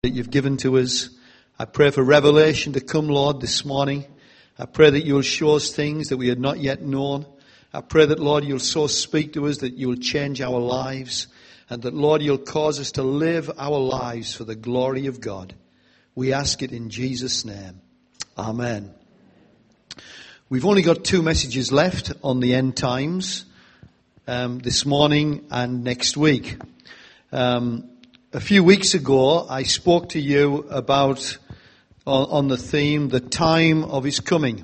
that you've given to us. I pray for revelation to come, Lord, this morning. I pray that you'll show us things that we had not yet known. I pray that, Lord, you'll so speak to us that you'll change our lives, and that, Lord, you'll cause us to live our lives for the glory of God. We ask it in Jesus' name. Amen. We've only got 2 messages left on the end times, this morning and next week. A few weeks ago, I spoke to you about, on the theme, the time of his coming.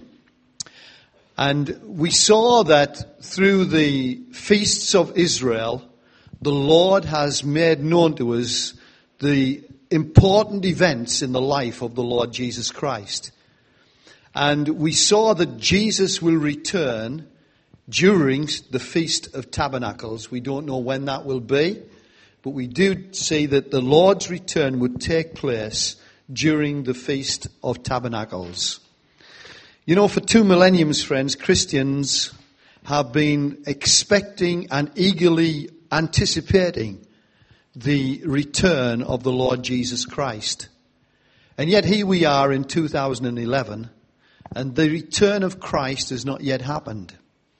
And we saw that through the feasts of Israel, the Lord has made known to us the important events in the life of the Lord Jesus Christ. And we saw that Jesus will return during the Feast of Tabernacles. We don't know when that will be, but we do see that the Lord's return would take place during the Feast of Tabernacles. You know, for 2 millenniums, friends, Christians have been expecting and eagerly anticipating the return of the Lord Jesus Christ. And yet here we are in 2011, and the return of Christ has not yet happened.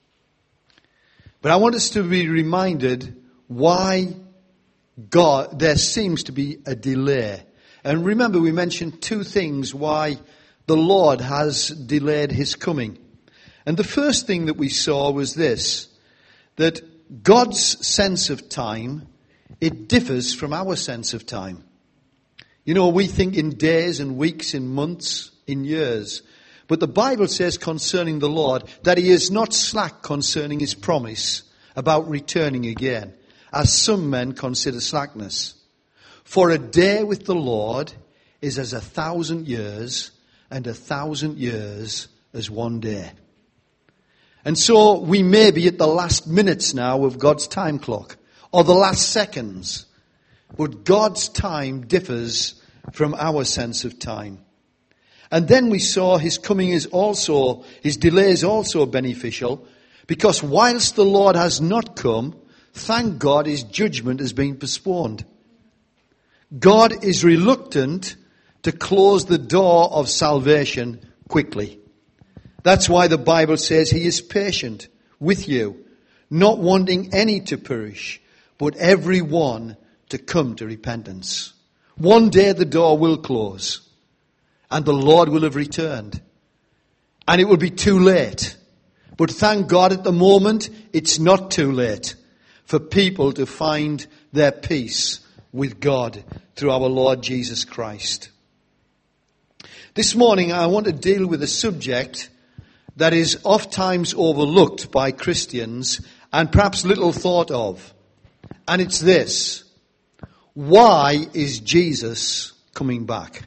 But I want us to be reminded why there seems to be a delay. And remember, we mentioned 2 things why the Lord has delayed his coming. And the first thing that we saw was this, that God's sense of time, it differs from our sense of time. You know, we think in days and weeks, in months, in years. But the Bible says concerning the Lord that he is not slack concerning his promise about returning again, as some men consider slackness. For a day with the Lord is as 1,000 years, and 1,000 years as one day. And so we may be at the last minutes now of God's time clock, or the last seconds. But God's time differs from our sense of time. And then we saw his coming is also, his delay is also beneficial, because whilst the Lord has not come, thank God his judgment has been postponed. God is reluctant to close the door of salvation quickly. That's why the Bible says he is patient with you, not wanting any to perish, but every one to come to repentance. One day the door will close, and the Lord will have returned, and it will be too late. But thank God at the moment it's not too late for people to find their peace with God through our Lord Jesus Christ. This morning I want to deal with a subject that is oftentimes overlooked by Christians and perhaps little thought of. And it's this: why is Jesus coming back?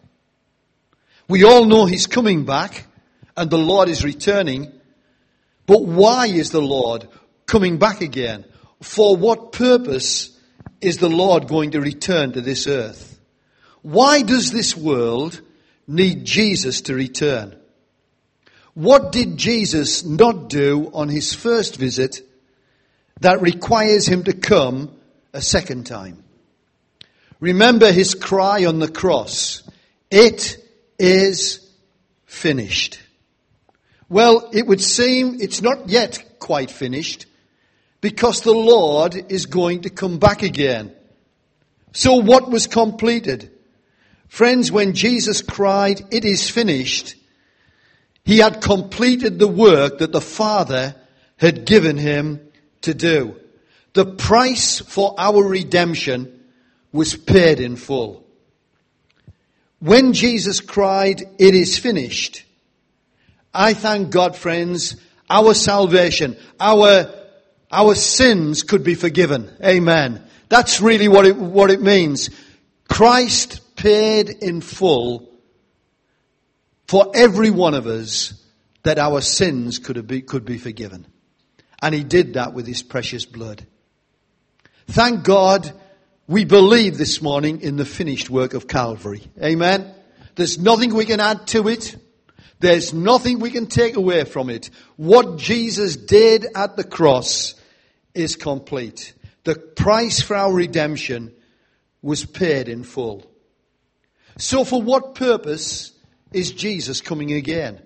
We all know he's coming back and the Lord is returning. But why is the Lord coming back again? For what purpose is the Lord going to return to this earth? Why does this world need Jesus to return? What did Jesus not do on his first visit that requires him to come a second time? Remember his cry on the cross, "It is finished." Well, it would seem it's not yet quite finished, because the Lord is going to come back again. So what was completed? Friends, when Jesus cried, "It is finished," he had completed the work that the Father had given him to do. The price for our redemption was paid in full. When Jesus cried, "It is finished," I thank God, friends, our salvation, our sins could be forgiven. Amen. That's really what it means. Christ paid in full for every one of us that our sins could be forgiven. And he did that with his precious blood. Thank God we believe this morning in the finished work of Calvary. Amen. There's nothing we can add to it. There's nothing we can take away from it. What Jesus did at the cross is complete. The price for our redemption was paid in full. So for what purpose is Jesus coming again?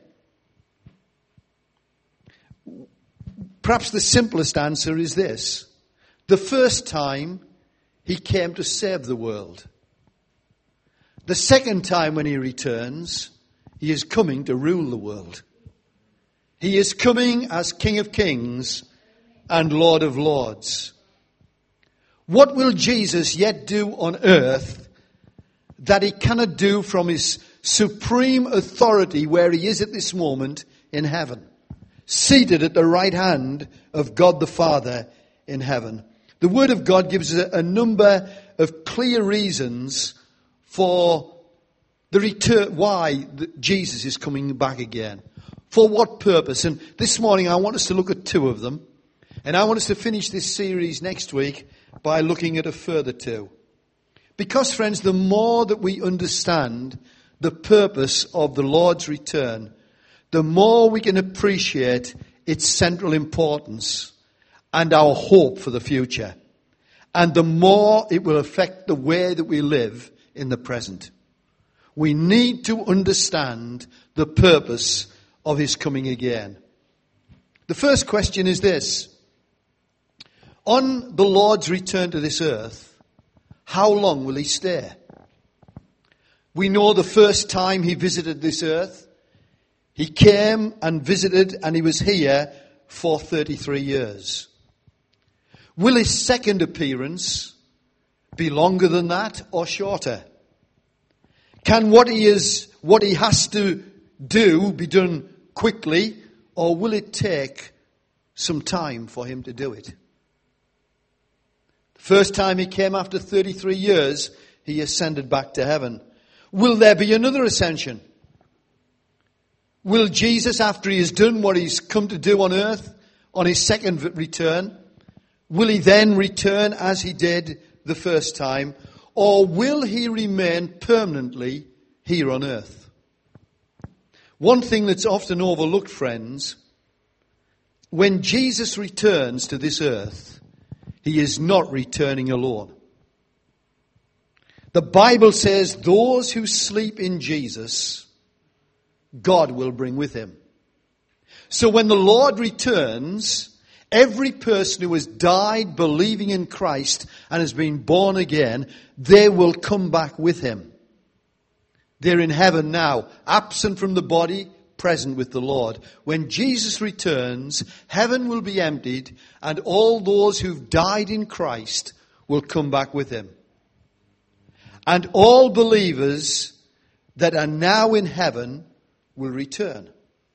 Perhaps the simplest answer is this. The first time he came to save the world. The second time when he returns, he is coming to rule the world. He is coming as King of Kings and Lord of Lords. What will Jesus yet do on earth that he cannot do from his supreme authority where he is at this moment in heaven, seated at the right hand of God the Father in heaven? The Word of God gives us a number of clear reasons for the return, why Jesus is coming back again. For what purpose? And this morning I want us to look at two of them. And I want us to finish this series next week by looking at a further two. Because, friends, the more that we understand the purpose of the Lord's return, the more we can appreciate its central importance and our hope for the future. And the more it will affect the way that we live in the present. We need to understand the purpose of his coming again. The first question is this. On the Lord's return to this earth, how long will he stay? We know the first time he visited this earth, he came and visited and he was here for 33 years. Will his second appearance be longer than that or shorter? Can what he has to do be done quickly, or will it take some time for him to do it? The first time he came after 33 years, he ascended back to heaven. Will there be another ascension? Will Jesus, after he has done what he's come to do on earth, on his second return, will he then return as he did the first time? Or will he remain permanently here on earth? One thing that's often overlooked, friends, when Jesus returns to this earth, he is not returning alone. The Bible says those who sleep in Jesus, God will bring with him. So when the Lord returns, every person who has died believing in Christ and has been born again, they will come back with him. They're in heaven now, absent from the body, present with the Lord. When Jesus returns, heaven will be emptied, and all those who've died in Christ will come back with him. And all believers that are now in heaven will return.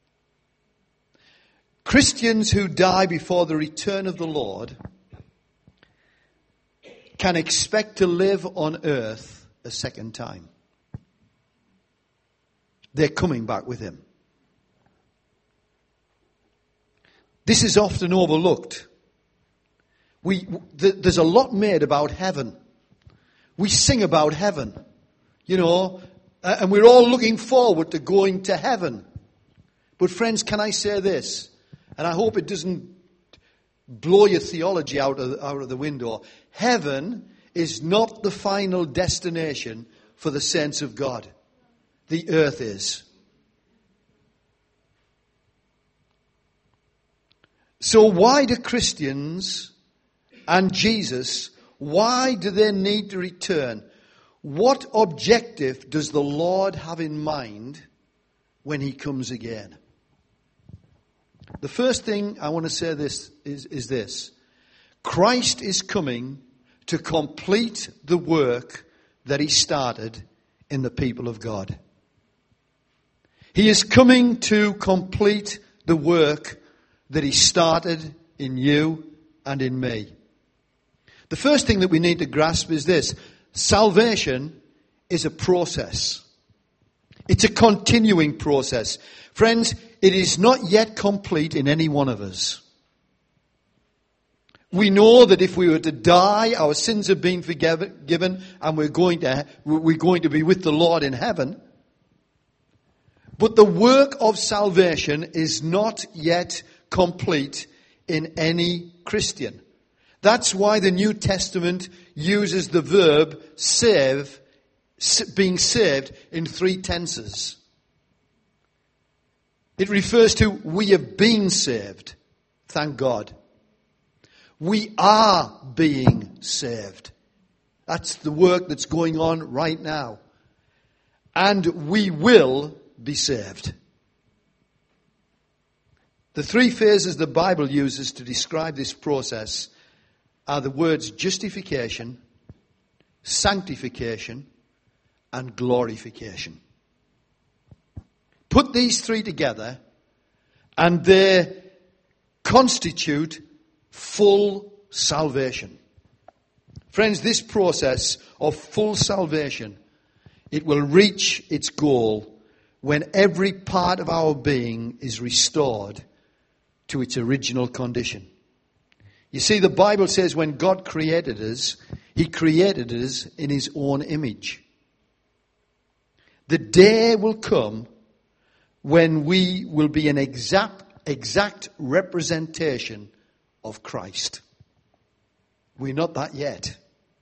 Christians who die before the return of the Lord can expect to live on earth a second time. They're coming back with him. This is often overlooked. There's a lot made about heaven. We sing about heaven, and we're all looking forward to going to heaven. But friends, can I say this? And I hope it doesn't blow your theology out of the window. Heaven is not the final destination for the saints of God. The earth is. So why do Christians and Jesus, why do they need to return? What objective does the Lord have in mind when he comes again? The first thing I want to say is this. Christ is coming to complete the work that he started in the people of God. He is coming to complete the work that he started in you and in me. The first thing that we need to grasp is this. Salvation is a process. It's a continuing process. Friends, it is not yet complete in any one of us. We know that if we were to die, our sins have been forgiven, and we're going to be with the Lord in heaven. But the work of salvation is not yet complete in any Christian. That's why the New Testament uses the verb save being saved in three tenses. It refers to we have been saved. Thank God. We are being saved. That's the work that's going on right now. And we will be saved. The three phases the Bible uses to describe this process are the words justification, sanctification, and glorification. Put these three together and they constitute full salvation. Friends, this process of full salvation, it will reach its goal when every part of our being is restored to its original condition. You see, the Bible says when God created us, He created us in His own image. The day will come when we will be an exact representation of Christ. We're not that yet.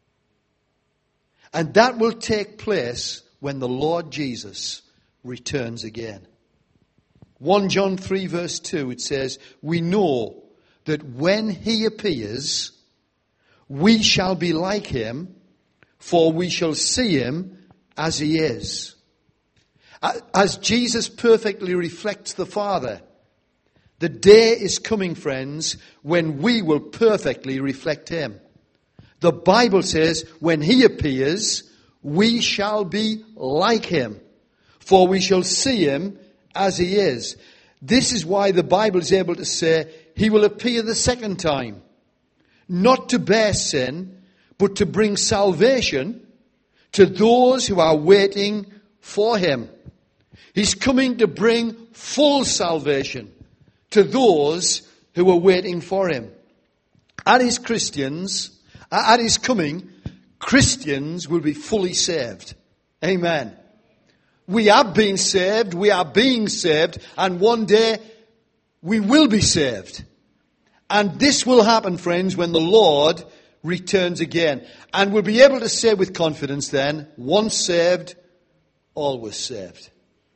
And that will take place when the Lord Jesus returns again. 1 John 3 verse 2, it says, we know that when He appears, we shall be like Him, for we shall see Him as He is. As Jesus perfectly reflects the Father, the day is coming, friends, when we will perfectly reflect Him. The Bible says, when He appears, we shall be like Him, for we shall see Him as He is. This is why the Bible is able to say, He will appear the second time, not to bear sin, but to bring salvation to those who are waiting for Him. He's coming to bring full salvation to those who are waiting for Him. At His coming, Christians will be fully saved. Amen. We have been saved, we are being saved, and one day we will be saved. And this will happen, friends, when the Lord returns again. And we'll be able to say with confidence then, once saved, always saved.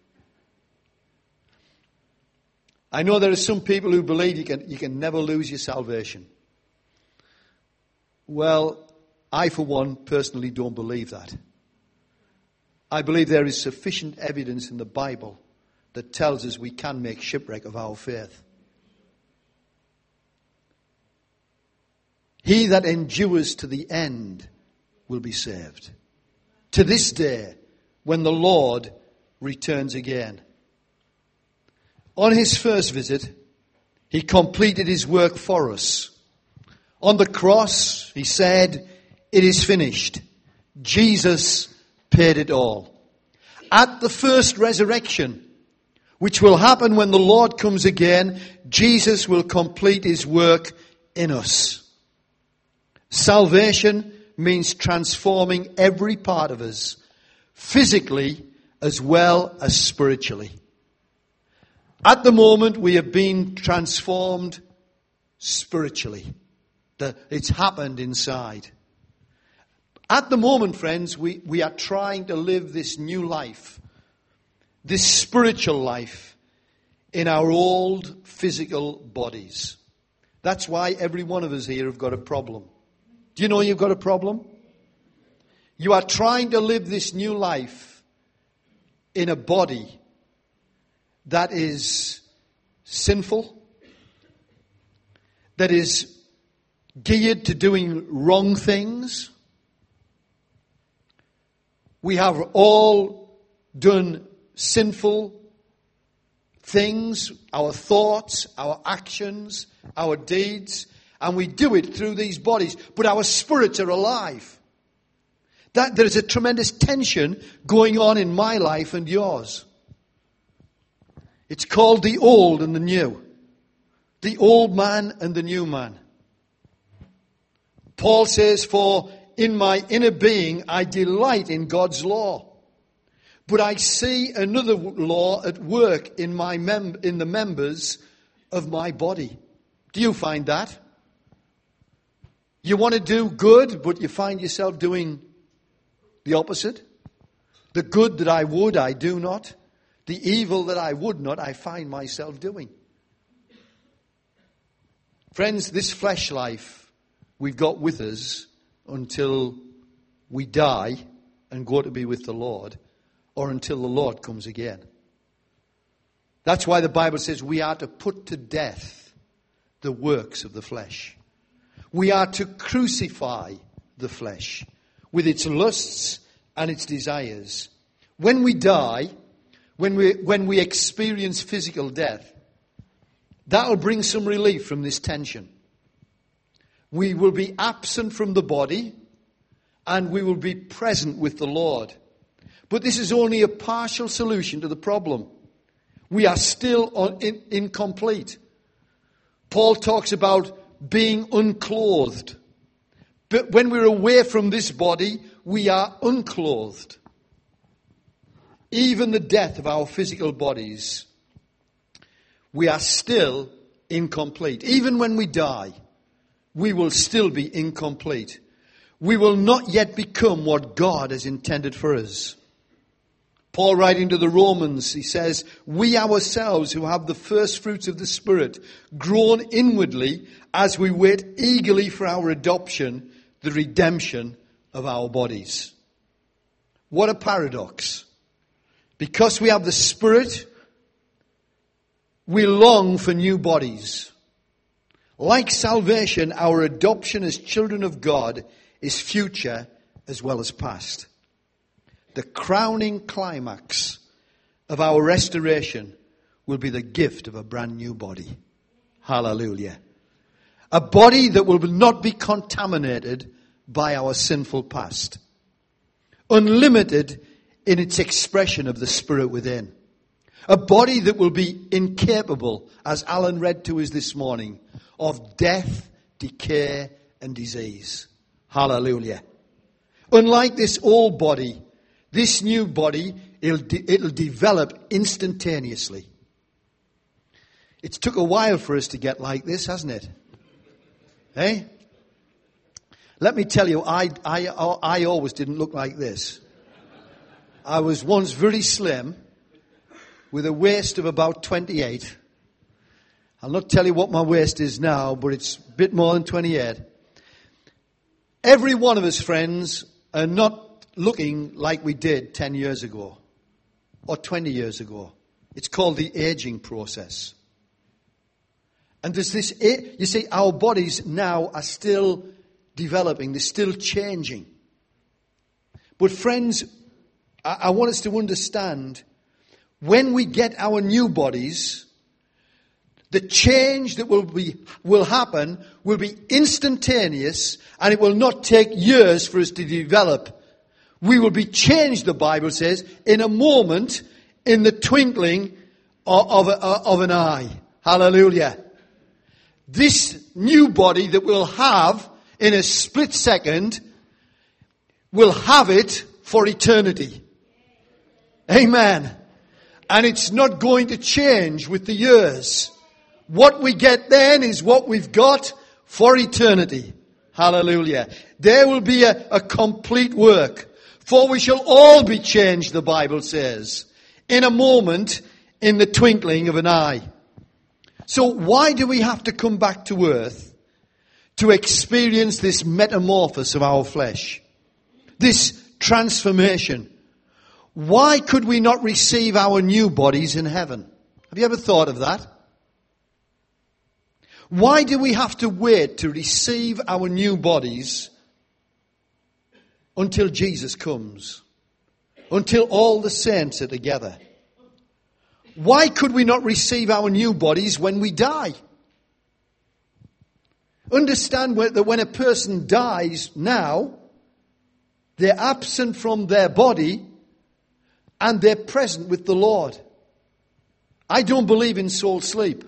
I know there are some people who believe you can never lose your salvation. Well, I for one personally don't believe that. I believe there is sufficient evidence in the Bible that tells us we can make shipwreck of our faith. He that endures to the end will be saved. To this day, when the Lord returns again. On His first visit, He completed His work for us. On the cross, He said, it is finished. Jesus paid it all. At the first resurrection, which will happen when the Lord comes again, Jesus will complete His work in us. Salvation means transforming every part of us, physically as well as spiritually. At the moment, we have been transformed spiritually. It's happened inside. At the moment, friends, we are trying to live this new life, this spiritual life, in our old physical bodies. That's why every one of us here have got a problem. Do you know you've got a problem? You are trying to live this new life in a body that is sinful, that is geared to doing wrong things. We have all done sinful things, our thoughts, our actions, our deeds, and we do it through these bodies. But our spirits are alive. There is a tremendous tension going on in my life and yours. It's called the old and the new. The old man and the new man. Paul says, for in my inner being I delight in God's law. But I see another law at work in the members of my body. Do you find that? You want to do good, but you find yourself doing the opposite? The good that I would, I do not. The evil that I would not, I find myself doing. Friends, this flesh life we've got with us until we die and go to be with the Lord, or until the Lord comes again. That's why the Bible says we are to put to death the works of the flesh. We are to crucify the flesh with its lusts and its desires. When we die, when we experience physical death, that'll bring some relief from this tension. We will be absent from the body and we will be present with the Lord. But this is only a partial solution to the problem. We are still incomplete. Paul talks about being unclothed. But when we're away from this body, we are unclothed. Even the death of our physical bodies, we are still incomplete. Even when we die, we will still be incomplete. We will not yet become what God has intended for us. Paul, writing to the Romans, he says, we ourselves who have the first fruits of the Spirit groan inwardly as we wait eagerly for our adoption, the redemption of our bodies. What a paradox. Because we have the Spirit, we long for new bodies. Like salvation, our adoption as children of God is future as well as past. The crowning climax of our restoration will be the gift of a brand new body. Hallelujah. A body that will not be contaminated by our sinful past. Unlimited in its expression of the Spirit within. A body that will be incapable, as Alan read to us this morning, of death, decay, and disease. Hallelujah. Unlike this old body, this new body, it'll develop instantaneously. It's took a while for us to get like this, hasn't it? Eh? Let me tell you, I always didn't look like this. I was once very slim, with a waist of about 28. I'll not tell you what my waist is now, but it's a bit more than 28. Every one of us, friends, are not looking like we did 10 years ago or 20 years ago. It's called the aging process. And there's this, you see, our bodies now are still developing, they're still changing. But friends, I want us to understand, when we get our new bodies, the change that will happen will be instantaneous, and it will not take years for us to develop. We will be changed, the Bible says, in a moment, in the twinkling of an eye. Hallelujah. This new body that we'll have in a split second, will have it for eternity. Amen. And it's not going to change with the years. What we get then is what we've got for eternity. Hallelujah. There will be a complete work. For we shall all be changed, the Bible says, in a moment, in the twinkling of an eye. So why do we have to come back to earth to experience this metamorphosis of our flesh? This transformation. Why could we not receive our new bodies in heaven? Have you ever thought of that? Why do we have to wait to receive our new bodies until Jesus comes? Until all the saints are together? Why could we not receive our new bodies when we die? Understand that when a person dies now, they're absent from their body and they're present with the Lord. I don't believe in soul sleep.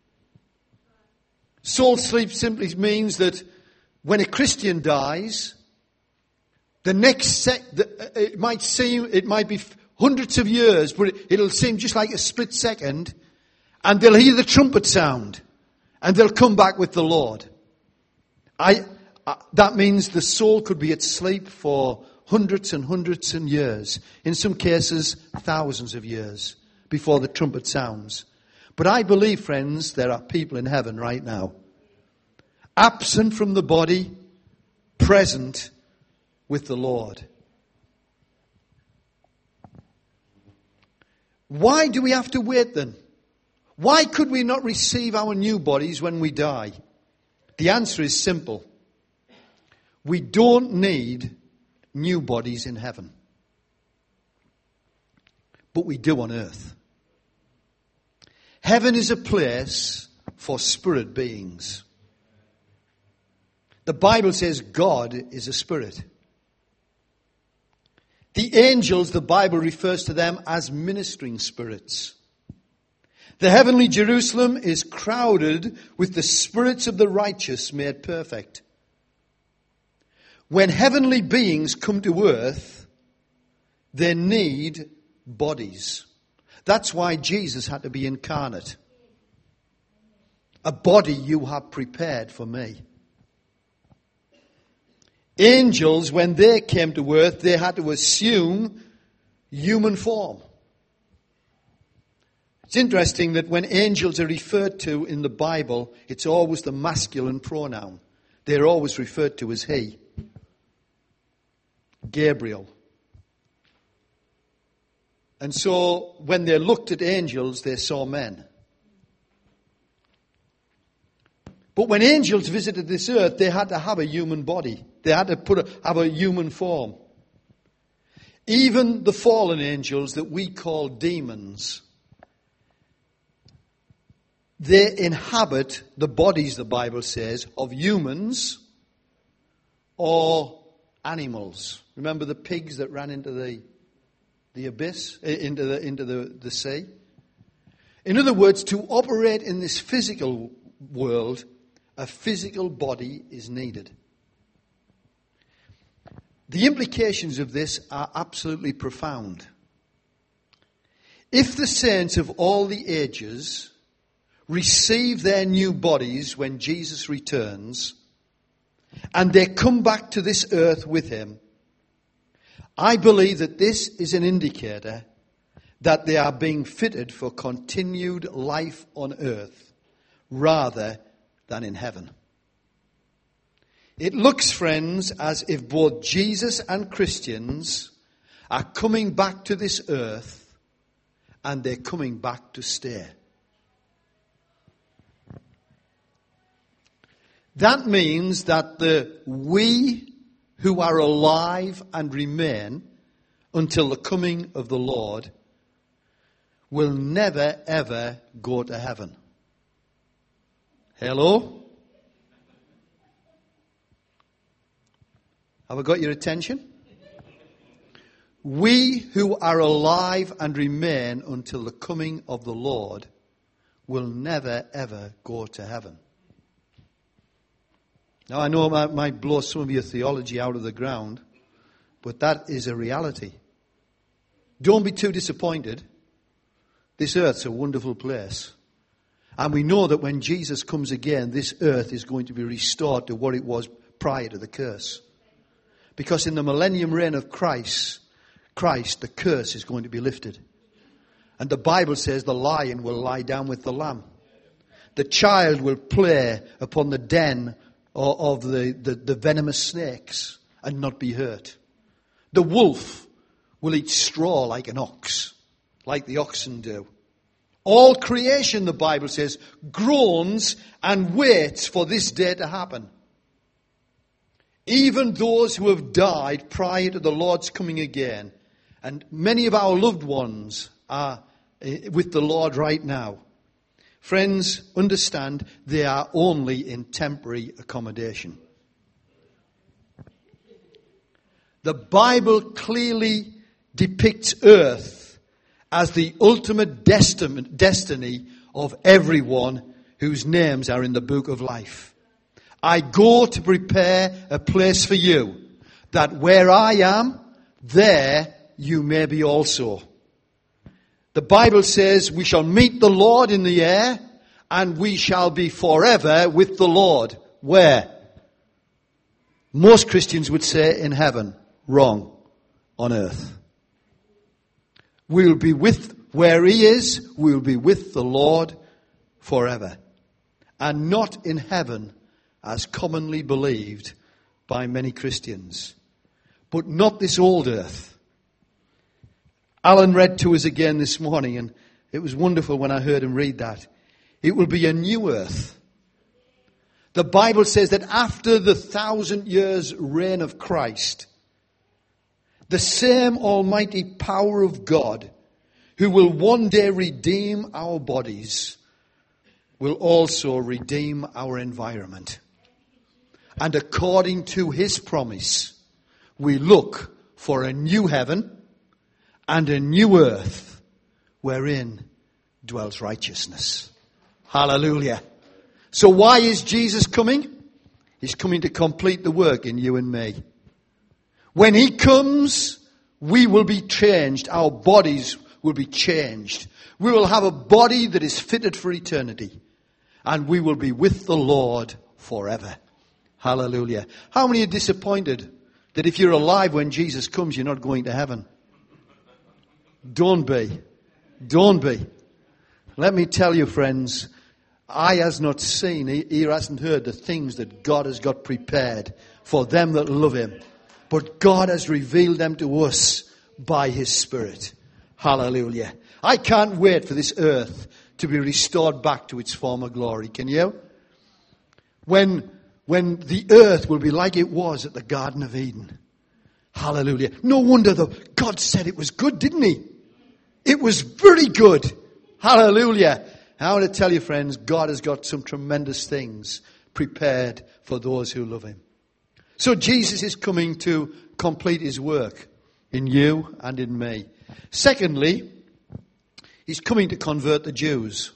Soul sleep simply means that when a Christian dies, the next it might be hundreds of years, but it'll seem just like a split second, and they'll hear the trumpet sound, and they'll come back with the Lord. That means the soul could be at sleep for hundreds and hundreds of years, in some cases thousands of years before the trumpet sounds. But I believe, friends, there are people in heaven right now, absent from the body, present with the Lord. Why do we have to wait then? Why could we not receive our new bodies when we die? The answer is simple. We don't need new bodies in heaven. But we do on earth. Heaven is a place for spirit beings. The Bible says God is a spirit. The angels, the Bible refers to them as ministering spirits. The heavenly Jerusalem is crowded with the spirits of the righteous made perfect. When heavenly beings come to earth, they need bodies. That's why Jesus had to be incarnate. A body you have prepared for me. Angels, when they came to earth, they had to assume human form. It's interesting that when angels are referred to in the Bible, it's always the masculine pronoun. They're always referred to as he. Gabriel. And so when they looked at angels, they saw men. But when angels visited this earth, they had to have a human body. They had to have a human form. Even the fallen angels that we call demons, they inhabit the bodies, the Bible says, of humans or animals. Remember the pigs that ran into the abyss, into the sea? In other words, to operate in this physical world, a physical body is needed. The implications of this are absolutely profound. If the saints of all the ages receive their new bodies when Jesus returns, and they come back to this earth with him, I believe that this is an indicator that they are being fitted for continued life on earth rather than in heaven. It looks, friends, as if both Jesus and Christians are coming back to this earth and they're coming back to stay. That means that we who are alive and remain until the coming of the Lord will never ever go to heaven. Hello? Have I got your attention? We who are alive and remain until the coming of the Lord will never ever go to heaven. Now, I know I might blow some of your theology out of the ground, but that is a reality. Don't be too disappointed. This earth's a wonderful place. And we know that when Jesus comes again, this earth is going to be restored to what it was prior to the curse. Because in the millennium reign of Christ, the curse is going to be lifted. And the Bible says the lion will lie down with the lamb. The child will play upon the den of the venomous snakes and not be hurt. The wolf will eat straw like an ox, like the oxen do. All creation, the Bible says, groans and waits for this day to happen. Even those who have died prior to the Lord's coming again, and many of our loved ones are with the Lord right now. Friends, understand, they are only in temporary accommodation. The Bible clearly depicts earth as the ultimate destiny of everyone whose names are in the book of life. I go to prepare a place for you, that where I am, there you may be also. The Bible says we shall meet the Lord in the air, and we shall be forever with the Lord. Where? Most Christians would say in heaven. Wrong. on earth. We'll be with where he is, we'll be with the Lord forever. And not in heaven, as commonly believed by many Christians. But not this old earth. Alan read to us again this morning, and it was wonderful when I heard him read that. It will be a new earth. The Bible says that after the 1,000 years reign of Christ, the same almighty power of God, who will one day redeem our bodies, will also redeem our environment. And according to his promise, we look for a new heaven and a new earth wherein dwells righteousness. Hallelujah. So why is Jesus coming? He's coming to complete the work in you and me. When he comes, we will be changed. Our bodies will be changed. We will have a body that is fitted for eternity. And we will be with the Lord forever. Hallelujah. How many are disappointed that if you're alive when Jesus comes, you're not going to heaven? Don't be. Don't be. Let me tell you, friends, eye has not seen, ear hasn't heard the things that God has got prepared for them that love him. But God has revealed them to us by his Spirit. Hallelujah. I can't wait for this earth to be restored back to its former glory. Can you? When the earth will be like it was at the Garden of Eden. Hallelujah. No wonder God said it was good, didn't he? It was very good. Hallelujah. I want to tell you, friends, God has got some tremendous things prepared for those who love him. So Jesus is coming to complete his work in you and in me. Secondly, he's coming to convert the Jews.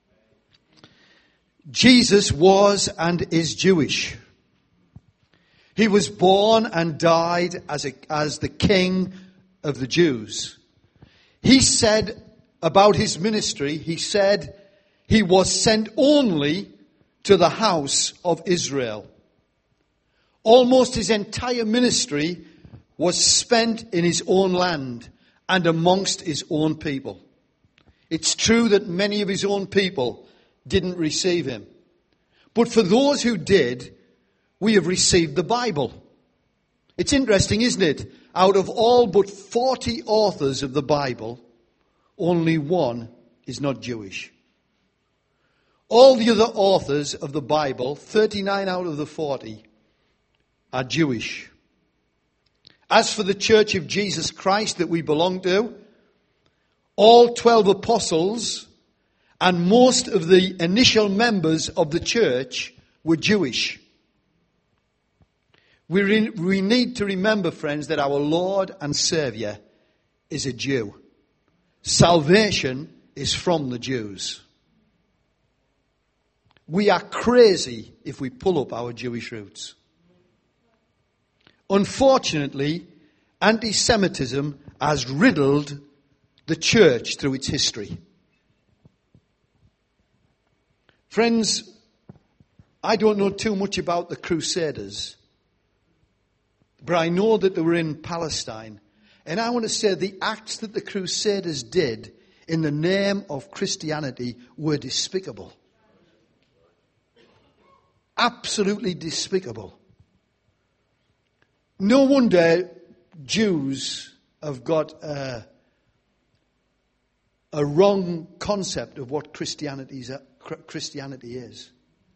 Jesus was and is Jewish. He was born and died as the King of the Jews. He said about his ministry, he said he was sent only to the house of Israel. Almost his entire ministry was spent in his own land and amongst his own people. It's true that many of his own people didn't receive him. But for those who did, we have received the Bible. It's interesting, isn't it? Out of all but 40 authors of the Bible, only one is not Jewish. All the other authors of the Bible, 39 out of the 40, are Jewish. As for the Church of Jesus Christ that we belong to, all 12 apostles and most of the initial members of the church were Jewish. We need to remember, friends, that our Lord and Saviour is a Jew. Salvation is from the Jews. We are crazy if we pull up our Jewish roots. Unfortunately, anti-Semitism has riddled the church through its history. Friends, I don't know too much about the Crusaders, but I know that they were in Palestine. And I want to say the acts that the Crusaders did in the name of Christianity were despicable. Absolutely despicable. No wonder Jews have got a wrong concept of what Christianity is.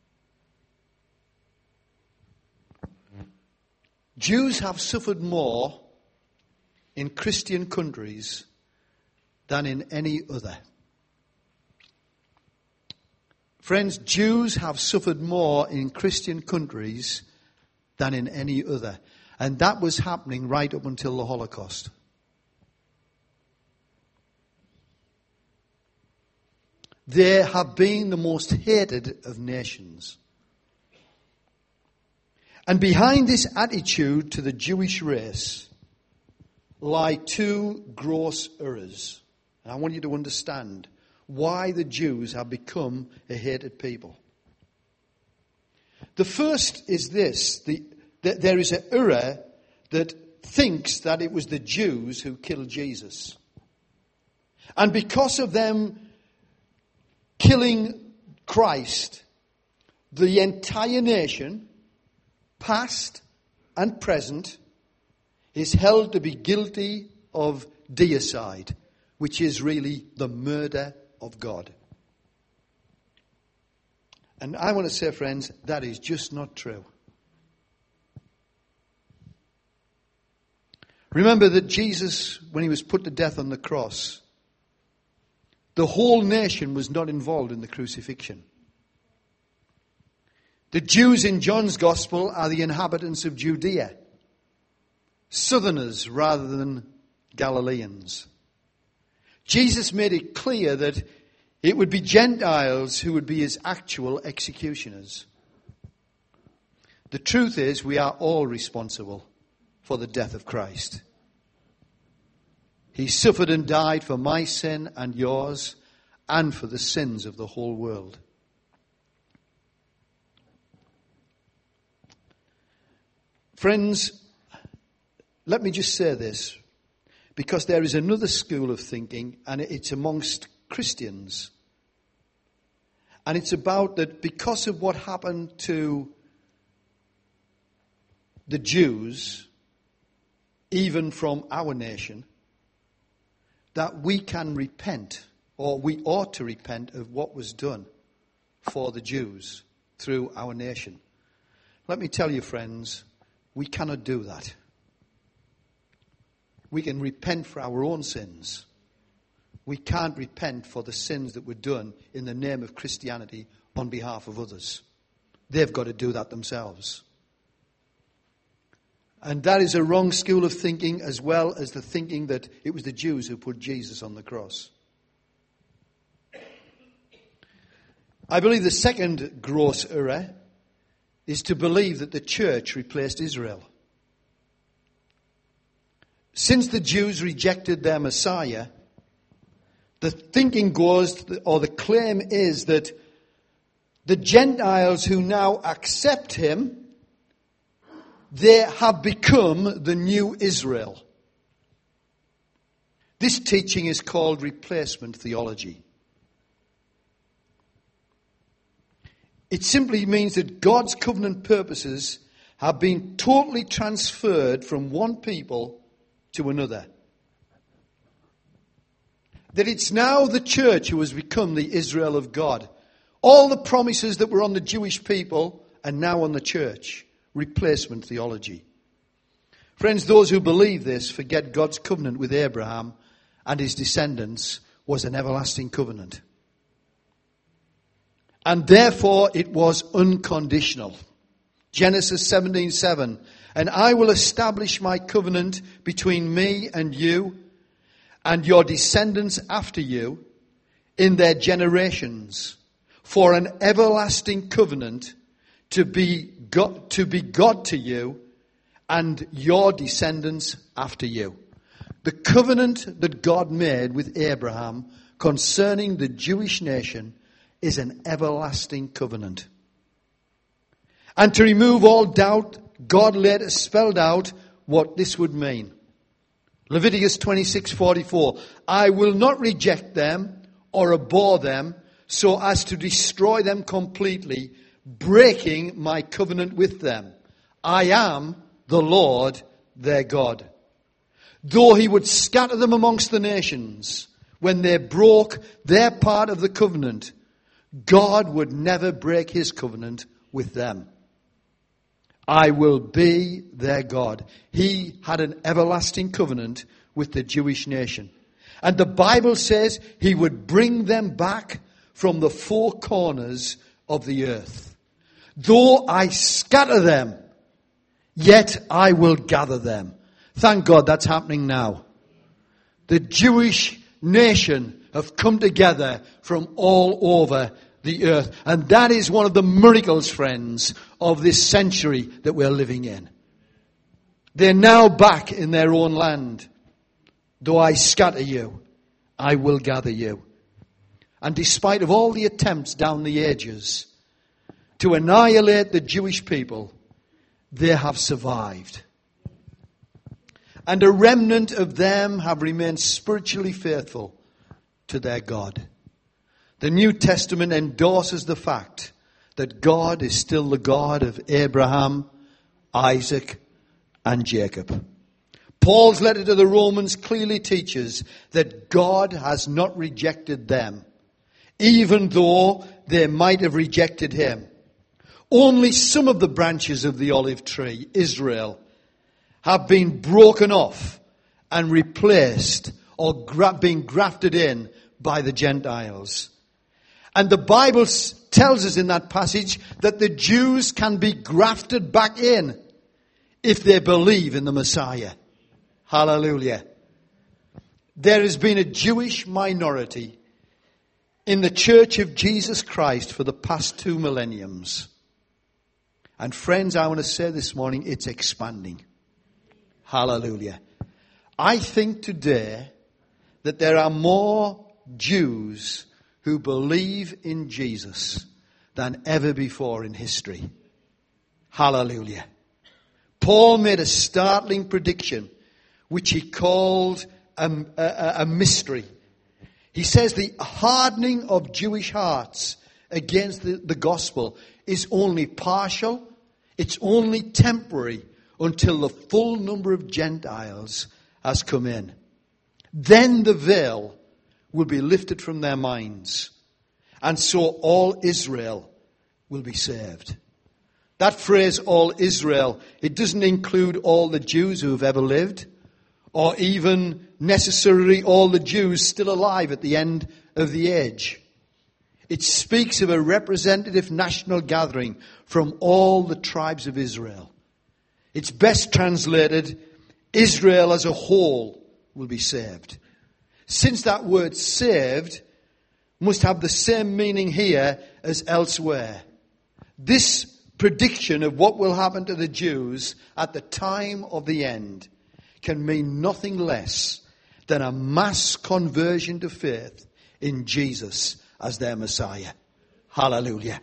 Jews have suffered more in Christian countries than in any other. Friends, Jews have suffered more in Christian countries than in any other. And that was happening right up until the Holocaust. They have been the most hated of nations. And behind this attitude to the Jewish race lie two gross errors. And I want you to understand why the Jews have become a hated people. The first is this, that there is an error that thinks that it was the Jews who killed Jesus. And because of them killing Christ, the entire nation, past and present, is held to be guilty of deicide, which is really the murder of God. And I want to say, friends, that is just not true. Remember that Jesus, when he was put to death on the cross, the whole nation was not involved in the crucifixion. The Jews in John's Gospel are the inhabitants of Judea, southerners rather than Galileans. Jesus made it clear that it would be Gentiles who would be his actual executioners. The truth is, we are all responsible for the death of Christ. He suffered and died for my sin and yours, and for the sins of the whole world. Friends, let me just say this, because there is another school of thinking, and it's amongst Christians. And it's about that because of what happened to the Jews, even from our nation, that we can repent, or we ought to repent of what was done for the Jews through our nation. Let me tell you, friends, we cannot do that. We can repent for our own sins. We can't repent for the sins that were done in the name of Christianity on behalf of others. They've got to do that themselves. And that is a wrong school of thinking, as well as the thinking that it was the Jews who put Jesus on the cross. I believe the second gross error is to believe that the church replaced Israel. Since the Jews rejected their Messiah, the thinking goes, or the claim is, that the Gentiles who now accept him, they have become the new Israel. This teaching is called replacement theology. It simply means that God's covenant purposes have been totally transferred from one people to another. That it's now the church who has become the Israel of God. All the promises that were on the Jewish people are now on the church. Replacement theology. Friends, those who believe this forget God's covenant with Abraham and his descendants was an everlasting covenant. And therefore it was unconditional. Genesis 17:7. And I will establish my covenant between me and you and your descendants after you in their generations for an everlasting covenant to be God to you and your descendants after you. The covenant that God made with Abraham concerning the Jewish nation is an everlasting covenant. And to remove all doubt, God later spelled out what this would mean. Leviticus 26:44. I will not reject them or abhor them so as to destroy them completely, breaking my covenant with them. I am the Lord their God. Though he would scatter them amongst the nations when they broke their part of the covenant, God would never break his covenant with them. I will be their God. He had an everlasting covenant with the Jewish nation. And the Bible says he would bring them back from the four corners of the earth. Though I scatter them, yet I will gather them. Thank God that's happening now. The Jewish nation have come together from all over the earth. And that is one of the miracles, friends, of this century that we're living in. They're now back in their own land. Though I scatter you, I will gather you. And despite of all the attempts down the ages to annihilate the Jewish people, they have survived. and a remnant of them have remained spiritually faithful to their God. The New Testament endorses the fact that God is still the God of Abraham, Isaac, and Jacob. Paul's letter to the Romans clearly teaches that God has not rejected them, even though they might have rejected him. Only some of the branches of the olive tree, Israel, have been broken off and replaced or been grafted in by the Gentiles. And the Bible tells us in that passage that the Jews can be grafted back in if they believe in the Messiah. Hallelujah. There has been a Jewish minority in the Church of Jesus Christ for the past 2 millenniums. And friends, I want to say this morning, it's expanding. Hallelujah. I think today that there are more Jews who believe in Jesus than ever before in history. Hallelujah. Paul made a startling prediction, which he called a mystery. He says the hardening of Jewish hearts against the gospel is only partial, it's only temporary, until the full number of Gentiles has come in. Then the veil will be lifted from their minds, and so all Israel will be saved. That phrase, all Israel, it doesn't include all the Jews who have ever lived, or even necessarily all the Jews still alive at the end of the age. It speaks of a representative national gathering from all the tribes of Israel. It's best translated, Israel as a whole will be saved. Since that word saved must have the same meaning here as elsewhere. This prediction of what will happen to the Jews at the time of the end can mean nothing less than a mass conversion to faith in Jesus as their Messiah. Hallelujah.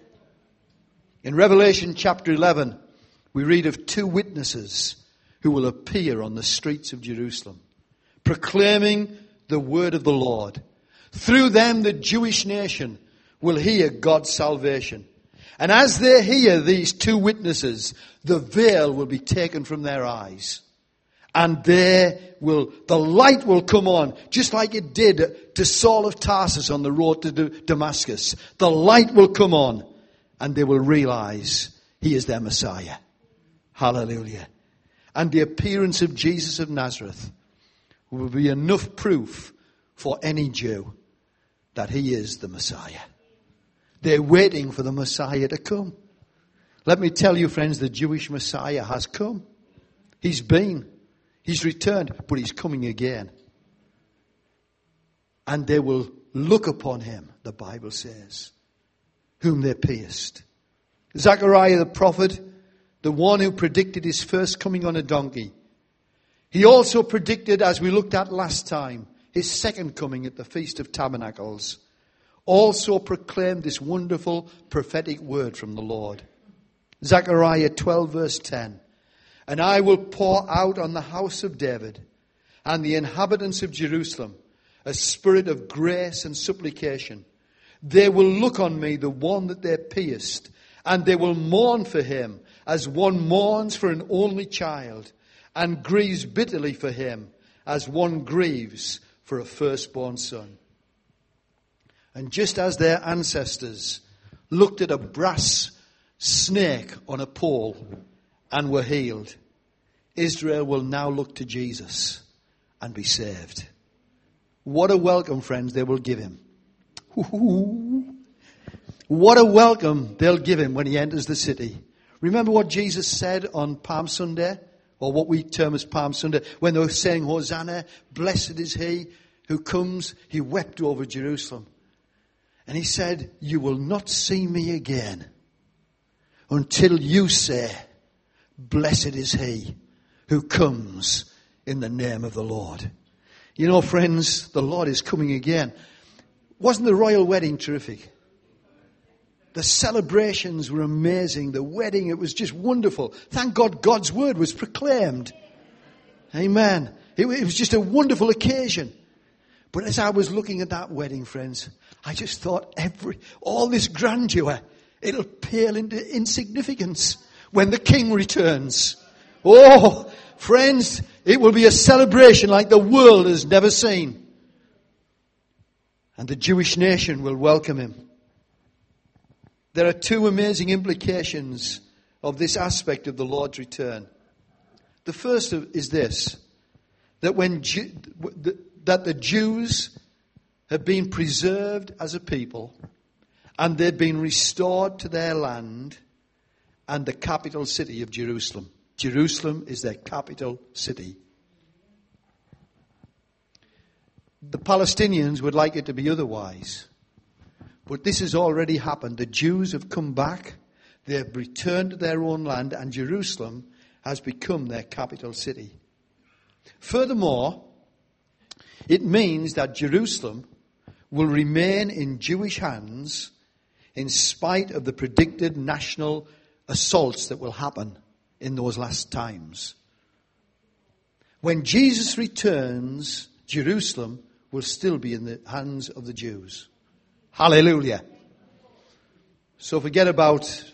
In Revelation chapter 11, we read of 2 witnesses who will appear on the streets of Jerusalem, proclaiming the word of the Lord. Through them, the Jewish nation will hear God's salvation. And as they hear these 2 witnesses, the veil will be taken from their eyes. And the light will come on, just like it did to Saul of Tarsus on the road to Damascus. The light will come on, and they will realize he is their Messiah. Hallelujah. And the appearance of Jesus of Nazareth will be enough proof for any Jew that he is the Messiah. They're waiting for the Messiah to come. Let me tell you, friends, the Jewish Messiah has come. He's been. He's returned, but he's coming again. And they will look upon him, the Bible says, whom they pierced. Zechariah the prophet, the one who predicted his first coming on a donkey, he also predicted, as we looked at last time, his second coming at the Feast of Tabernacles. Also proclaimed this wonderful prophetic word from the Lord. Zechariah 12 verse 10. And I will pour out on the house of David and the inhabitants of Jerusalem a spirit of grace and supplication. They will look on me, the one that they pierced, and they will mourn for him as one mourns for an only child, and grieves bitterly for him as one grieves for a firstborn son. And just as their ancestors looked at a brass snake on a pole and were healed, Israel will now look to Jesus and be saved. What a welcome, friends, they will give him. What a welcome they'll give him when he enters the city. Remember what Jesus said on Palm Sunday, or what we term as Palm Sunday, when they were saying, Hosanna, blessed is he who comes. He wept over Jerusalem. And he said, you will not see me again until you say, blessed is he who comes in the name of the Lord. You know, friends, the Lord is coming again. Wasn't the royal wedding terrific? The celebrations were amazing. The wedding, it was just wonderful. Thank God God's word was proclaimed. Amen. It was just a wonderful occasion. But as I was looking at that wedding, friends, I just thought all this grandeur, it'll pale into insignificance when the King returns. Oh, friends, it will be a celebration like the world has never seen. And the Jewish nation will welcome him. There are two amazing implications of this aspect of the Lord's return. The first is this, that that the Jews have been preserved as a people and they've been restored to their land and the capital city of Jerusalem. Jerusalem is their capital city. The Palestinians would like it to be otherwise. But this has already happened. The Jews have come back. They have returned to their own land, and Jerusalem has become their capital city. Furthermore, it means that Jerusalem will remain in Jewish hands in spite of the predicted national assaults that will happen in those last times. When Jesus returns, Jerusalem will still be in the hands of the Jews. Hallelujah. So forget about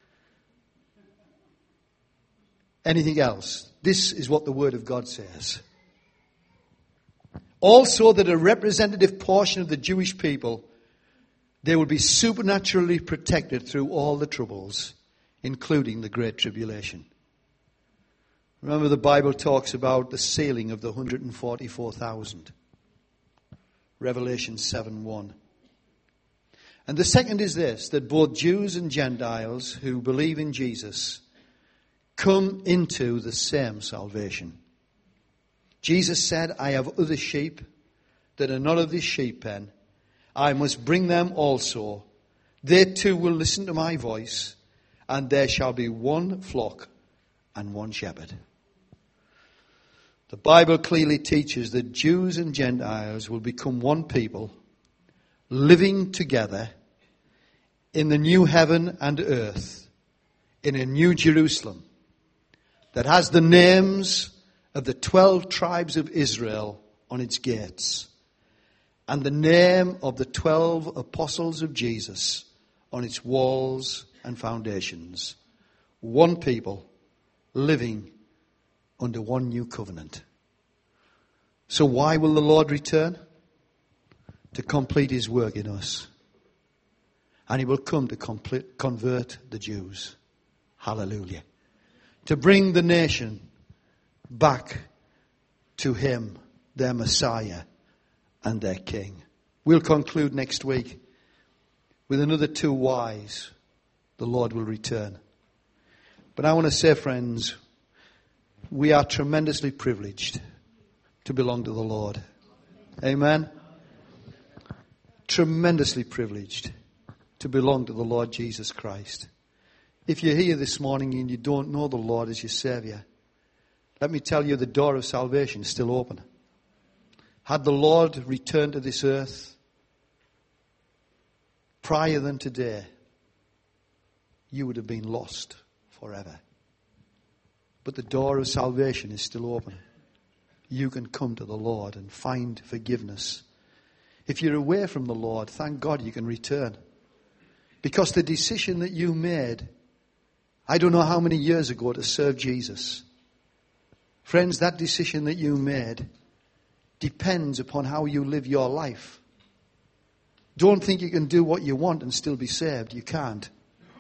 anything else. This is what the Word of God says. Also, that a representative portion of the Jewish people, they will be supernaturally protected through all the troubles, including the Great Tribulation. Remember, the Bible talks about the sealing of the 144,000. Revelation 7:1. And the second is this, that both Jews and Gentiles who believe in Jesus come into the same salvation. Jesus said, I have other sheep that are not of this sheep pen. I must bring them also. They too will listen to my voice, and there shall be one flock and one shepherd. The Bible clearly teaches that Jews and Gentiles will become one people, living together in the new heaven and earth, in a new Jerusalem that has the names of the 12 tribes of Israel on its gates, and the name of the 12 apostles of Jesus on its walls and foundations. One people living under one new covenant. So why will the Lord return? To complete his work in us. And he will come to convert the Jews. Hallelujah. To bring the nation back to him, their Messiah and their King. We'll conclude next week with another 2 whys the Lord will return. But I want to say, friends, we are tremendously privileged to belong to the Lord. Amen? Tremendously privileged to belong to the Lord Jesus Christ. If you're here this morning and you don't know the Lord as your Saviour, let me tell you, the door of salvation is still open. Had the Lord returned to this earth prior than today, you would have been lost forever. But the door of salvation is still open. You can come to the Lord and find forgiveness. If you're away from the Lord, thank God you can return. Because the decision that you made, I don't know how many years ago, to serve Jesus. Friends, that decision that you made depends upon how you live your life. Don't think you can do what you want and still be saved. You can't.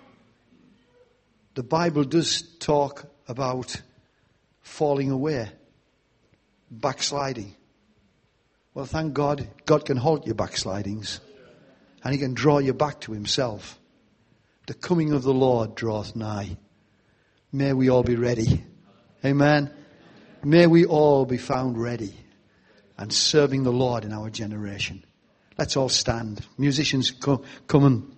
The Bible does talk about falling away, backsliding. Well, thank God, God can halt your backslidings and he can draw you back to himself. The coming of the Lord draweth nigh. May we all be ready. Amen. May we all be found ready and serving the Lord in our generation. Let's all stand. Musicians, come and